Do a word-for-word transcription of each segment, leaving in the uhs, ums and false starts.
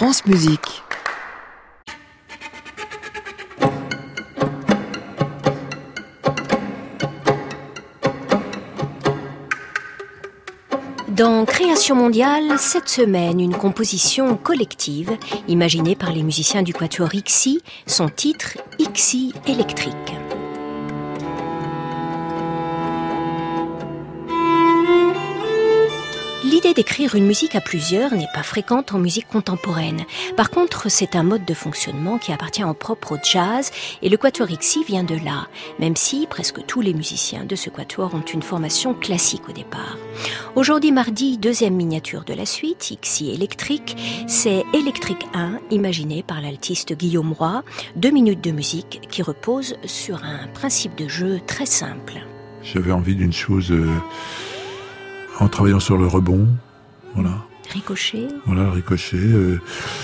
France Musique. Dans Création mondiale, cette semaine, une composition collective imaginée par les musiciens du quatuor Ixi, son titre Ixi électrique. L'idée d'écrire une musique à plusieurs n'est pas fréquente en musique contemporaine. Par contre, c'est un mode de fonctionnement qui appartient en propre au jazz et le quatuor Ixi vient de là, même si presque tous les musiciens de ce quatuor ont une formation classique au départ. Aujourd'hui, mardi, deuxième miniature de la suite, Ixi électrique, c'est Électrique un, imaginé par l'altiste Guillaume Roy, deux minutes de musique qui repose sur un principe de jeu très simple. J'avais envie d'une chose... Euh... en travaillant sur le rebond, voilà. Ricochet. Voilà, ricochet. Euh,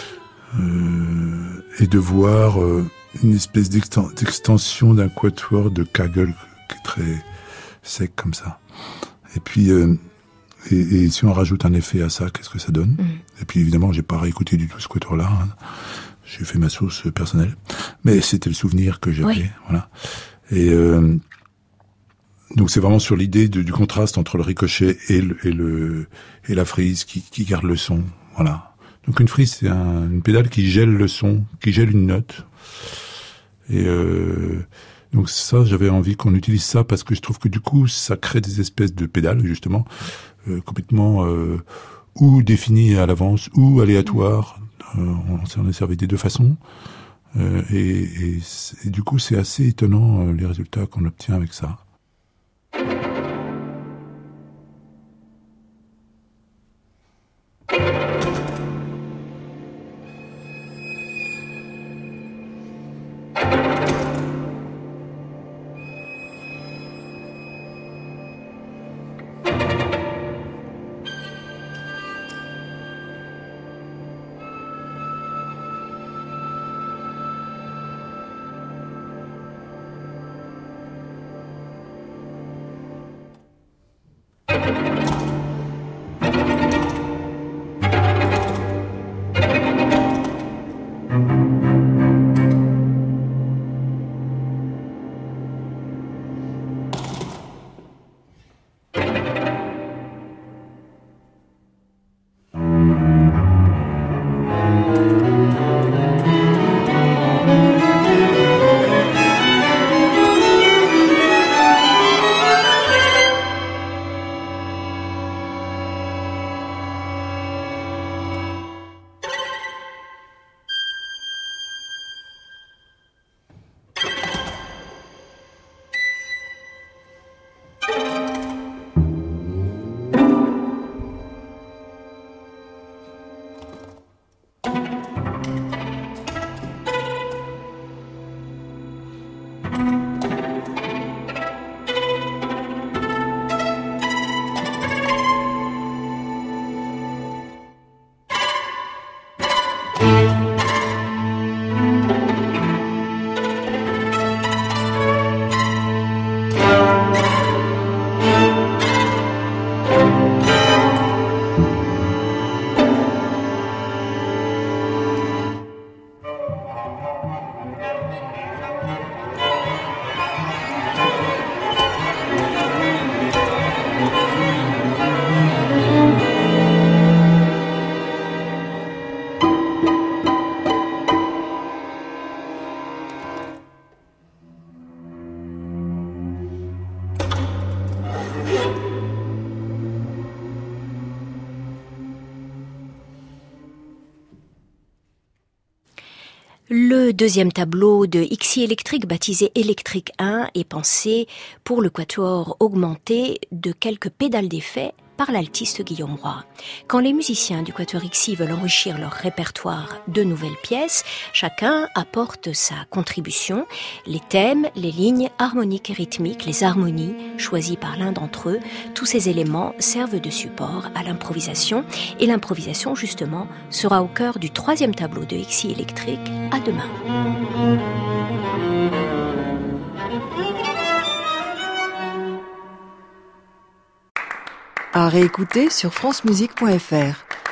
euh, et de voir euh, une espèce d'exten- d'extension d'un quatuor de Kagel qui est très sec comme ça. Et puis, euh, et, et si on rajoute un effet à ça, qu'est-ce que ça donne ? mm. Et puis évidemment, j'ai pas réécouté du tout ce quatuor-là. Hein. J'ai fait ma sauce personnelle. Mais c'était le souvenir que j'avais, oui. Voilà. Et... Euh, donc c'est vraiment sur l'idée de, du contraste entre le ricochet et, le, et, le, et la frise qui, qui garde le son. Voilà. Donc une frise, c'est un, une pédale qui gèle le son, qui gèle une note. Et euh, donc ça, j'avais envie qu'on utilise ça parce que je trouve que du coup, ça crée des espèces de pédales, justement, euh, complètement euh, ou définies à l'avance ou aléatoires. Euh, on s'en est servi des deux façons. Euh, et, et, et du coup, c'est assez étonnant euh, les résultats qu'on obtient avec ça. Le deuxième tableau de Ixi électrique, baptisé Électrique un, est pensé pour le quatuor augmenté de quelques pédales d'effet par l'altiste Guillaume Roy. Quand les musiciens du quatuor Ixi veulent enrichir leur répertoire de nouvelles pièces, chacun apporte sa contribution. Les thèmes, les lignes harmoniques et rythmiques, les harmonies choisies par l'un d'entre eux, tous ces éléments servent de support à l'improvisation. Et l'improvisation, justement, sera au cœur du troisième tableau de Ixi électrique. À demain. À réécouter sur francemusique point f r.